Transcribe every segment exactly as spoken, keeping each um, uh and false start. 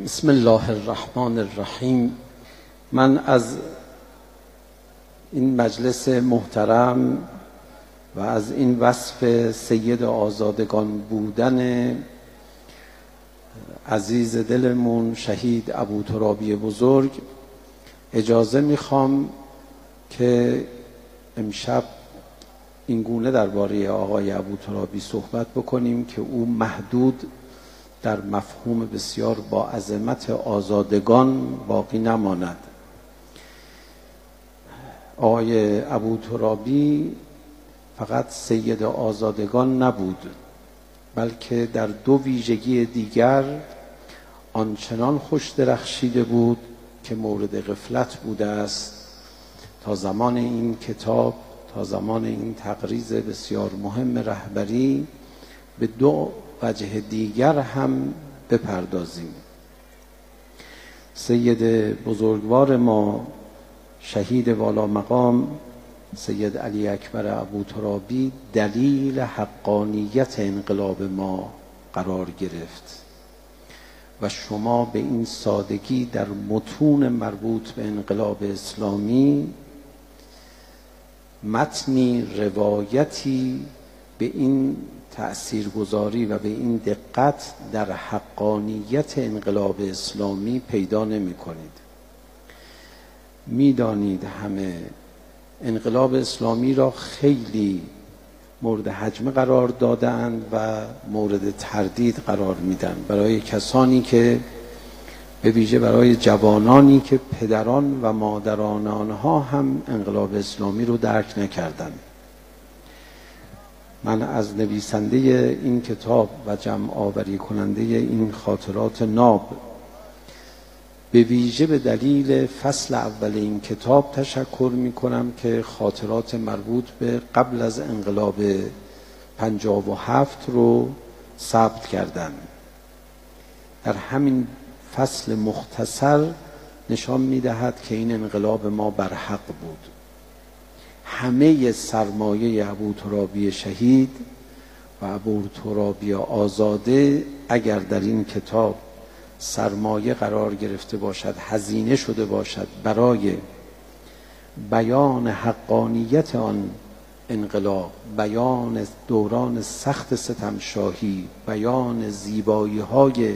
بسم الله الرحمن الرحیم. من از این مجلس محترم و از این وصف سید آزادگان بودن عزیز دلمون شهید ابوترابی بزرگ اجازه میخوام که امشب این گونه درباره آقای ابوترابی صحبت بکنیم که او محدود در مفهوم بسیار با عظمت آزادگان باقی نماند. آقای ابوترابی فقط سید آزادگان نبود، بلکه در دو ویژگی دیگر آنچنان خوش درخشیده بود که مورد غفلت بوده است تا زمان این کتاب، تا زمان این تقریض بسیار مهم رهبری به دو وجه دیگر هم بپردازیم. سید بزرگوار ما شهید والا مقام سید علی اکبر ابوترابی دلیل حقانیت انقلاب ما قرار گرفت و شما به این سادگی در متون مربوط به انقلاب اسلامی متنی، روایتی به این تأثیرگذاری و به این دقت در حقانیت انقلاب اسلامی پیدا نمی کنید. می دانید همه انقلاب اسلامی را خیلی مورد هجمه قرار دادند و مورد تردید قرار میدن برای کسانی که به ویژه برای جوانانی که پدران و مادران آنها هم انقلاب اسلامی رو درک نکردند. من از نویسنده این کتاب و جمع آوری کننده این خاطرات ناب به ویژه به دلیل فصل اول این کتاب تشکر می کنم که خاطرات مربوط به قبل از انقلاب پنجاه و هفت رو ثبت کردن. در همین فصل مختصر نشان می دهد که این انقلاب ما بر حق بود. همه سرمایه ابوترابی شهید و ابوترابی آزاده اگر در این کتاب سرمایه قرار گرفته باشد، هزینه شده باشد برای بیان حقانیت آن انقلاب، بیان دوران سخت ستمشاهی، بیان زیبایی های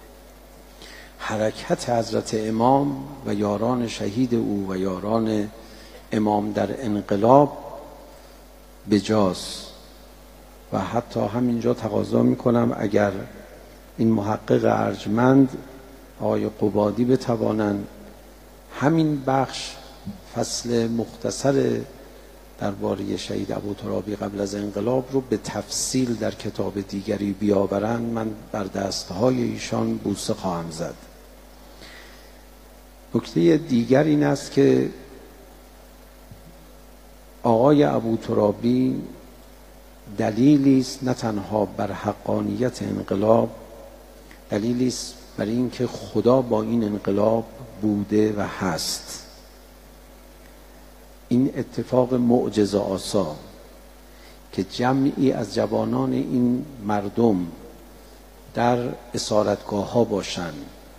حرکت حضرت امام و یاران شهید او و یاران امام در انقلاب بجاست. و حتی همینجا تقاضا میکنم اگر این محقق ارجمند آقای قبادی بتوانند همین بخش فصل مختصر درباره شهید ابوترابی قبل از انقلاب رو به تفصیل در کتاب دیگری بیاورند، من بر دستهای ایشان بوسه خواهم زد. نکته دیگر این است که آقای ابوترابی دلیلی است نه تنها بر حقانیت انقلاب، دلیلی است بر این که خدا با این انقلاب بوده و هست. این اتفاق معجزه آسا که جمعی از جوانان این مردم در اسارتگاه ها باشند.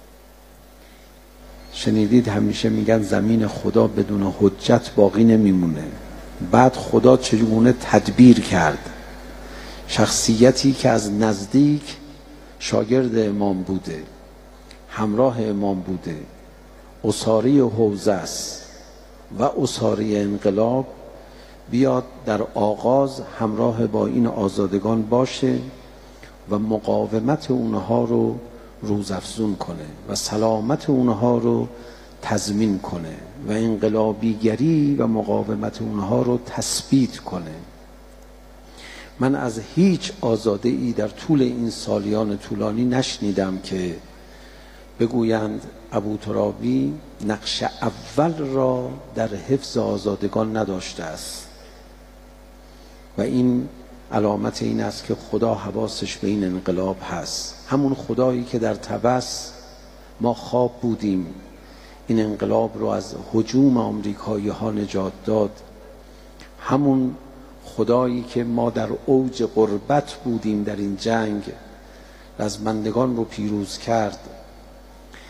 شنیدید همیشه میگن زمین خدا بدون حجت باقی نمیمونه. بعد خدا چگونه تدبیر کرد شخصیتی که از نزدیک شاگرد امام بوده، همراه امام بوده، اساری حوزه است و اساری انقلاب، بیاد در آغاز همراه با این آزادگان باشه و مقاومت اونها رو روزافزون کنه و سلامت اونها رو تضمین کنه و انقلابیگری و مقاومت اونها رو تثبیت کنه. من از هیچ آزاده ای در طول این سالیان طولانی نشنیدم که بگویند ابوترابی نقش اول را در حفظ آزادگان نداشته است و این علامت این است که خدا حواسش به این انقلاب هست. همون خدایی که در طبس ما خواب بودیم این انقلاب رو از هجوم آمریکایی ها نجات داد، همون خدایی که ما در اوج غربت بودیم در این جنگ رزمندگان رو پیروز کرد،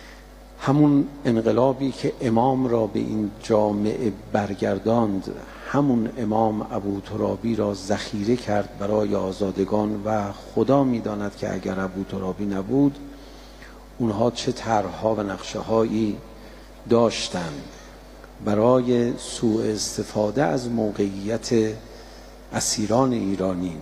همون انقلابی که امام را به این جامعه برگرداند، همون امام ابوترابی را ذخیره کرد برای آزادگان و خدا می‌داند که اگر ابوترابی نبود اونها چه طرح‌ها و نقشه‌هایی داشتند برای سوء استفاده از موقعیت اسیران ایرانی.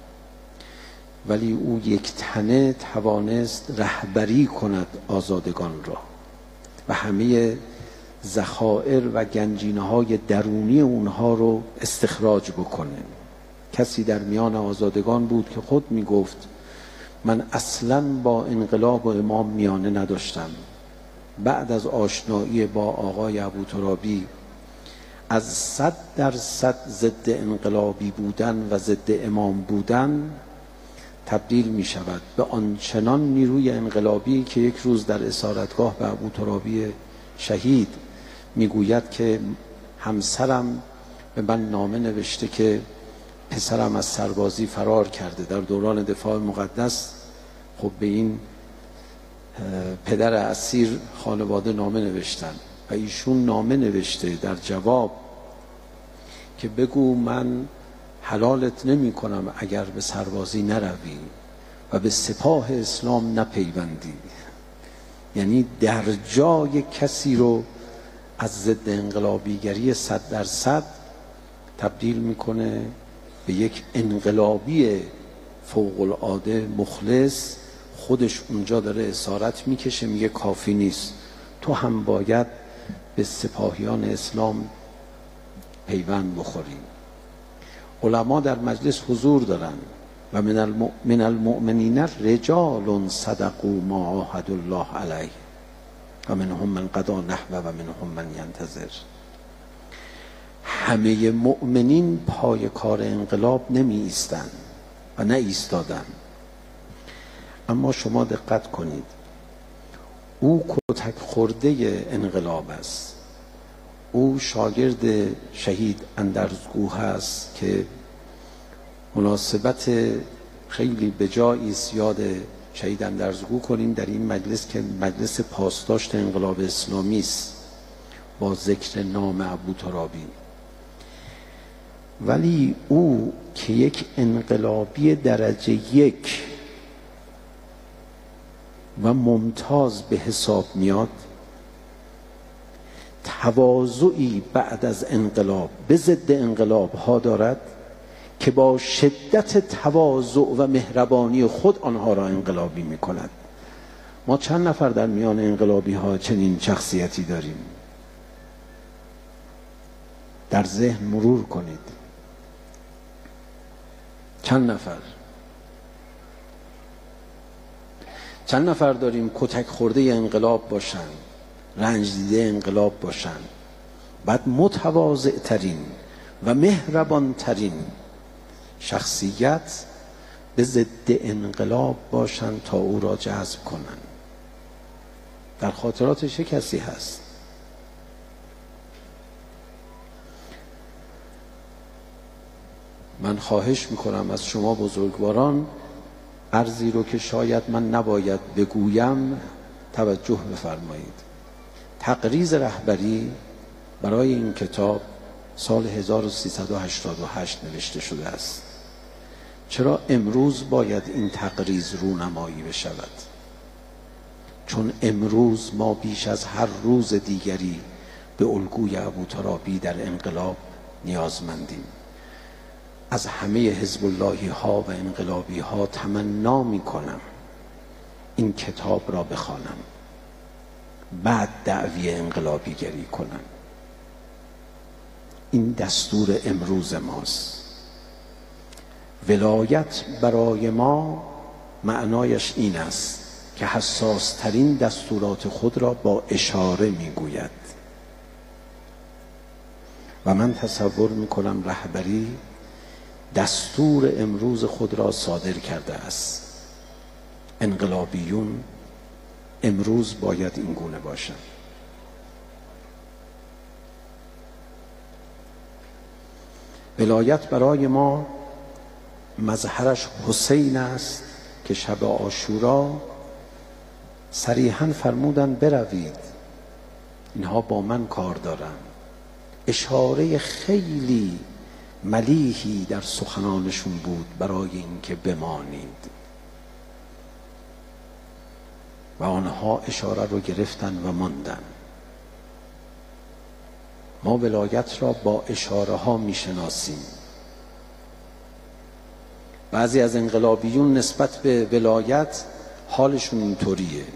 ولی او یک تنه توانست رهبری کند آزادگان را و همه ذخایر و گنجینه‌های درونی اونها رو استخراج بکنه. کسی در میان آزادگان بود که خود میگفت من اصلاً با انقلاب و امام میانه نداشتم. بعد از آشنایی با آقای ابوترابی از صد درصد ضد انقلابی بودن و ضد امام بودن تبدیل می شود به آنچنان نیروی انقلابی که یک روز در اسارتگاه به ابوترابی شهید میگوید که همسرم به من نامه نوشته که پسرم از سربازی فرار کرده. در دوران دفاع مقدس خب به این پدر اسیر خانواده نامه نوشتن و ایشون نامه نوشته در جواب که بگو من حلالت نمی کنم اگر به سربازی نروی و به سپاه اسلام نپیوندی. یعنی در جای کسی رو از ضد انقلابیگری صد درصد تبدیل میکنه به یک انقلابی فوق العاده مخلص. خودش اونجا داره اسارت میکشه، میگه کافی نیست، تو هم باید به سپاهیان اسلام پیوند بخوری. علما در مجلس حضور دارن و من, الم... من المؤمنین رجال صدقوا ما عاهدوا الله علیه و منهم من قضی نحبه و منهم من ینتظر. همه مؤمنین پای کار انقلاب نمی ایستن و نه ایستادن. اما شما دقت کنید، او کتک خورده انقلاب است. او شاگرد شهید اندرزگو هست که مناسبت خیلی به جایی است یاد شهید اندرزگو کنیم در این مجلس که مجلس پاسداشت انقلاب اسلامی است با ذکر نام ابوترابی. ولی او که یک انقلابی درجه یک و ممتاز به حساب میاد، تواضعی بعد از انقلاب به ضد انقلاب ها دارد که با شدت تواضع و مهربانی خود آنها را انقلابی می کند. ما چند نفر در میان انقلابی ها چنین شخصیتی داریم؟ در ذهن مرور کنید. چند نفر چند نفر داریم کتک خورده انقلاب باشن، رنج دیده انقلاب باشن، بعد متواضع ترین و مهربان ترین شخصیت به ضد انقلاب باشن تا او را جذب کنن؟ در خاطرات چه کسی هست؟ من خواهش میکنم از شما بزرگواران عرضی رو که شاید من نباید بگویم توجه بفرمایید. تقریض رهبری برای این کتاب سال هزار و سیصد و هشتاد و هشت نوشته شده است. چرا امروز باید این تقریض رونمایی بشود؟ چون امروز ما بیش از هر روز دیگری به الگوی ابوترابی در انقلاب نیازمندیم. از همه حزب اللهی ها و انقلابی ها تمنا می کنم این کتاب را بخوانم، بعد دعوی انقلابی گری کنم. این دستور امروز ماست. ولایت برای ما معنایش این است که حساس ترین دستورات خود را با اشاره می گوید. و من تصور می کنم رهبری دستور امروز خود را صادر کرده است. انقلابیون امروز باید این گونه باشند. ولایت برای ما مظهرش حسین است که شب عاشورا صریحاً فرمودن بروید اینها با من کار دارن. اشاره خیلی ملیحی در سخنانشون بود برای اینکه بمانید و آنها اشاره رو گرفتن و ماندن. ما ولایت را با اشاره ها میشناسیم. بعضی از انقلابیون نسبت به ولایت حالشون اینطوریه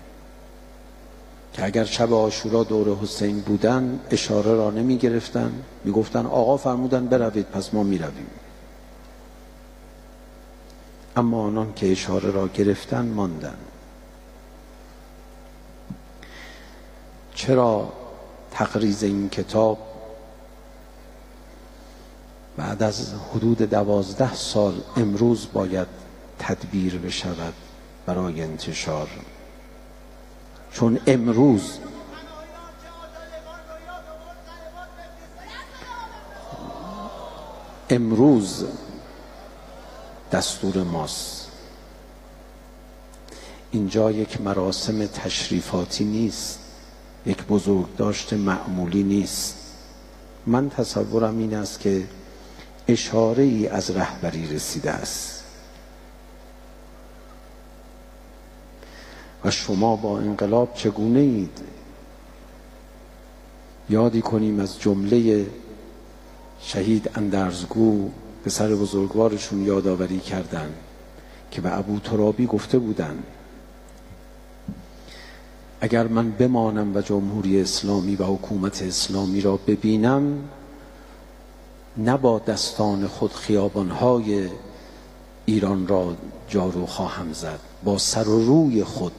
که اگر شب عاشورا دور حسین بودن اشاره را نمی گرفتن، می گفتن آقا فرمودن بروید پس ما می رویم. اما آنان که اشاره را گرفتن ماندن. چرا تقریض این کتاب بعد از حدود دوازده سال امروز باید تدبیر بشود برای انتشار؟ چون امروز امروز دستور ماست. اینجا یک مراسم تشریفاتی نیست، یک بزرگداشت معمولی نیست. من تصورم این است که اشاره ای از رهبری رسیده است و شما با انقلاب چگونه اید؟ یادی کنیم از جمله شهید اندرزگو، پسر بزرگوارشون یادآوری کردن که به ابوترابی گفته بودن اگر من بمانم و جمهوری اسلامی و حکومت اسلامی را ببینم، نه با دستان خود خیابانهای ایران را جارو خواهم زد، با سر و روی خود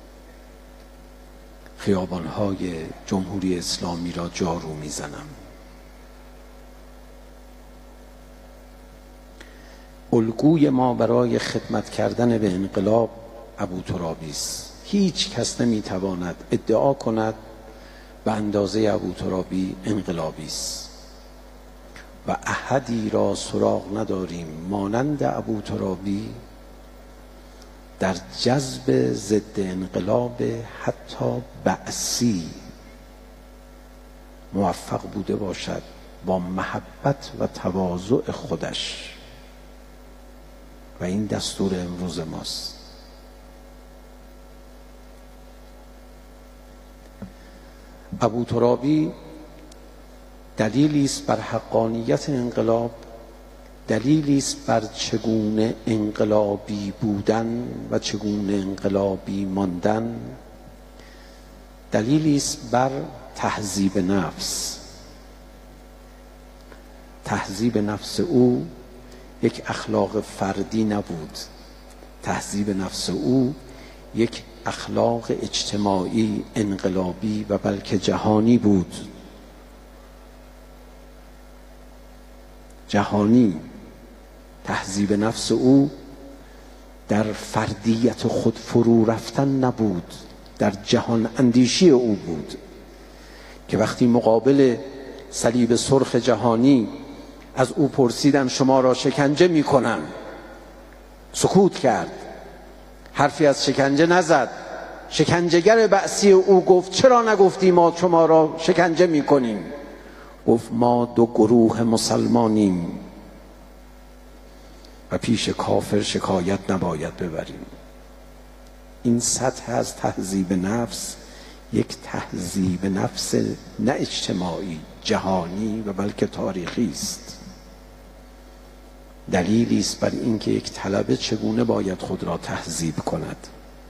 خیابانهای جمهوری اسلامی را جارو میزنم. الگوی ما برای خدمت کردن به انقلاب ابوترابی است. هیچ کس نمیتواند ادعا کند به اندازه ابوترابی انقلابی است و احدی را سراغ نداریم مانند ابوترابی در جذب ضد انقلاب حتی بعثی موفق بوده باشد با محبت و تواضع خودش، و این دستور امروز ماست. ابوترابی دلیلی است بر حقانیت انقلاب، دلیلی است بر چگونه انقلابی بودن و چگونه انقلابی ماندن، دلیلی است بر تهذیب نفس. تهذیب نفس او یک اخلاق فردی نبود، تهذیب نفس او یک اخلاق اجتماعی، انقلابی و بلکه جهانی بود. جهانی. تهذیب نفس او در فردیت خود فرو رفتن نبود، در جهان اندیشی او بود که وقتی مقابل صلیب سرخ جهانی از او پرسیدن شما را شکنجه می کنن، سکوت کرد، حرفی از شکنجه نزد. شکنجهگر بعثی او گفت چرا نگفتی ما شما را شکنجه می کنیم؟ گفت ما دو گروه مسلمانیم و پیش کافر شکایت نباید ببریم. این سطح از تهذیب نفس یک تهذیب نفس نه اجتماعی، جهانی و بلکه تاریخی است. دلیلی است بر اینکه یک طلبه چگونه باید خود را تهذیب کند.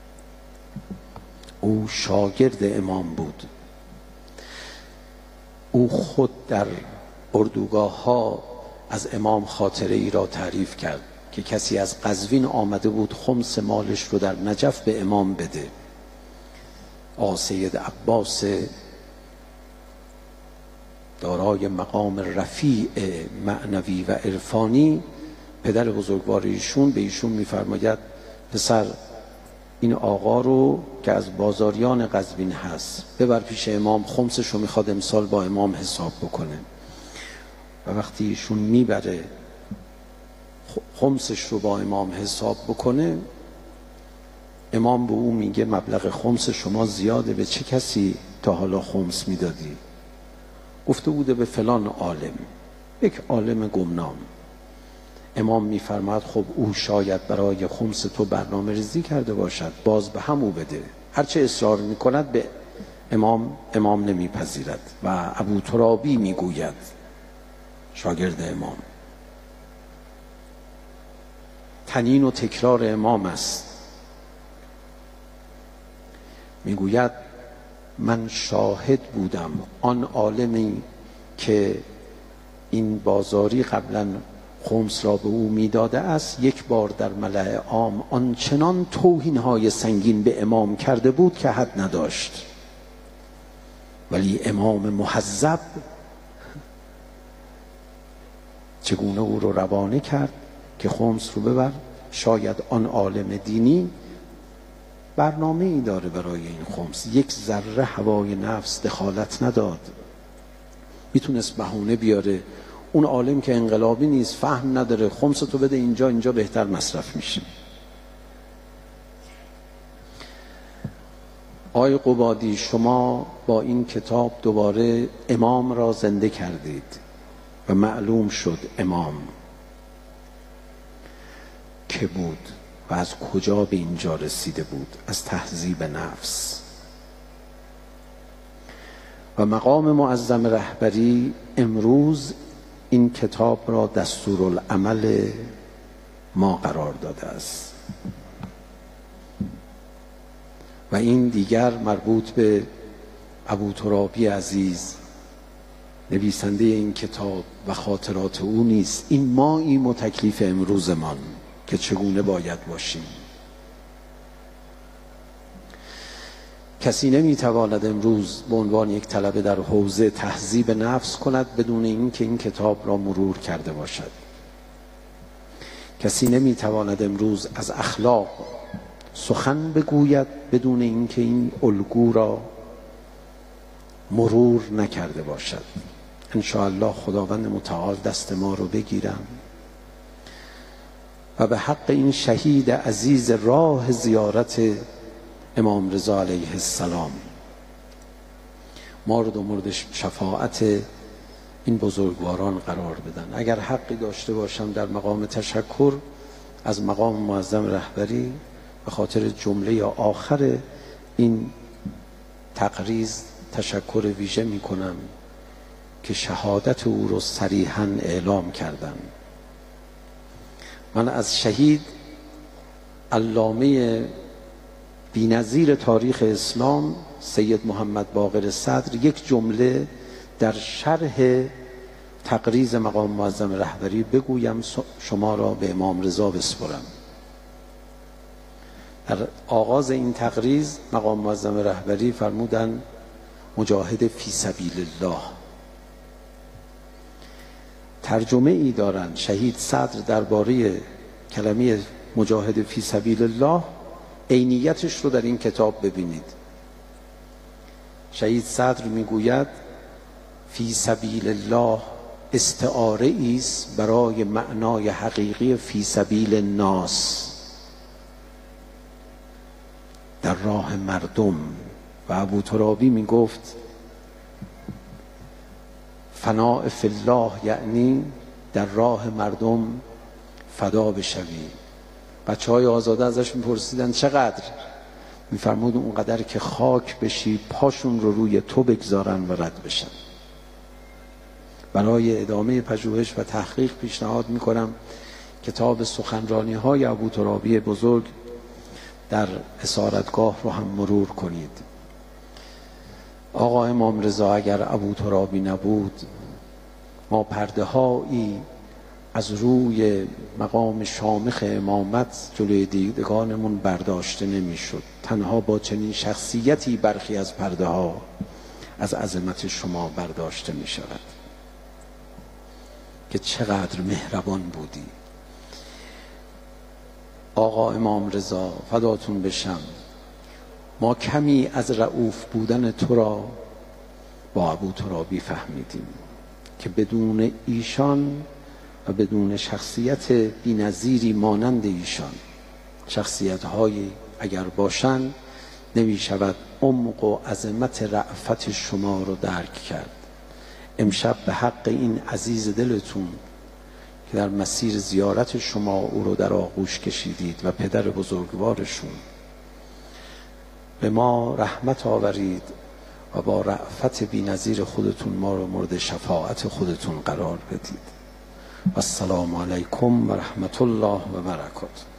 او شاگرد امام بود. او خود در اردوگاه ها از امام خاطره ای را تعریف کرد که کسی از قزوین آمده بود خمس مالش رو در نجف به امام بده. آقا سید عباس دارای مقام رفیع معنوی و عرفانی، پدر بزرگوار ایشون، به ایشون میفرماید پسر این آقا رو که از بازاریان قزوین هست ببر پیش امام، خمسش رو میخواد امسال با امام حساب بکنه. و وقتی ایشون میبره خمسش رو با امام حساب بکنه، امام به او میگه مبلغ خمس شما زیاده، به چه کسی تا حالا خمس میدادی؟ گفته بوده به فلان عالم، یک عالم گمنام. امام میفرماد خب او شاید برای خمس تو برنامه ریزی کرده باشد، باز به هم او بده. هرچه اصرار میکند به امام امام نمیپذیرد و ابو ترابی میگوید، شاگرد امام، تنین و تکرار امام است، میگوید من شاهد بودم آن عالمی که این بازاری قبلا خمس را به او میداده است، یک بار در ملأ عام آنچنان توهین‌های سنگین به امام کرده بود که حد نداشت، ولی امام مهذب چگونه او رو روانه کرد که خمس رو ببر. شاید آن عالم دینی برنامه ای داره برای این خمس، یک ذره هوای نفس دخالت نداد. میتونست بهونه بیاره، اون عالم که انقلابی نیست، فهم نداره، خمس تو بده اینجا، اینجا بهتر مصرف میشه. آقای قبادی، شما با این کتاب دوباره امام را زنده کردید و معلوم شد امام که بود و از کجا به اینجا رسیده بود، از تهذیب نفس. و مقام معظم رهبری امروز این کتاب را دستورالعمل ما قرار داده است و این دیگر مربوط به ابو ترابی عزیز نویسنده این کتاب و خاطرات او نیست. این ماییم و تکلیف امروزمان که چگونه باید باشیم. کسی نمیتواند امروز به عنوان یک طلبه در حوزه تهذیب نفس کند بدون اینکه این کتاب را مرور کرده باشد. کسی نمیتواند امروز از اخلاق سخن بگوید بدون اینکه این الگو را مرور نکرده باشد. ان شاء الله خداوند متعال دست ما رو بگیرم و به حق این شهید عزیز راه زیارت امام رضا علیه السلام ما رو در مورد شفاعت این بزرگواران قرار بدن. اگر حقی داشته باشم در مقام تشکر از مقام معظم رهبری به خاطر جمله آخر این تقریض تشکر ویژه می کنم که شهادت او رو صریحاً اعلام کردن. من از شهید علامه بی‌نظیر تاریخ اسلام سید محمد باقر صدر یک جمله در شرح تقریض مقام معظم رهبری بگویم، شما را به امام رضا بسپرم. در آغاز این تقریض مقام معظم رهبری فرمودن مجاهد فی سبیل الله. ترجمه ای دارن شهید صدر درباره کلمه مجاهد فی سبیل الله، عینیتش رو در این کتاب ببینید. شهید صدر میگوید فی سبیل الله استعاره است برای معنای حقیقی فی سبیل الناس، در راه مردم. و ابو ترابی میگفت فناء فی الله یعنی در راه مردم فدا بشوی. بچه های آزاده ازش میپرسیدن چقدر؟ میفرمود اونقدر که خاک بشی پاشون رو روی تو بگذارن و رد بشن. برای ادامه پژوهش و تحقیق پیشنهاد میکنم کتاب سخنرانی های ابو ترابی بزرگ در اسارتگاه رو هم مرور کنید. آقا امام رضا اگر ابو ترابی نبود ما پرده هایی از روی مقام شامخ امامت جلوی دیدگانمون برداشته نمیشد. تنها با چنین شخصیتی برخی از پرده ها از عظمت شما برداشته می شود که چقدر مهربان بودی. آقا امام رضا فداتون بشم، ما کمی از رؤوف بودن تو را با ابو ترابی فهمیدیم که بدون ایشان و بدون شخصیت بی‌نظیری مانند ایشان، شخصیت‌های اگر باشند نمی شود عمق و عظمت رأفت شما رو درک کرد. امشب به حق این عزیز دلتون که در مسیر زیارت شما او رو در آغوش کشیدید و پدر بزرگوارشون، به ما رحمت آورید و با رأفت بی‌نظیر خودتون ما رو مورد شفاعت خودتون قرار بدید. و السلام علیکم و رحمت الله و برکاته.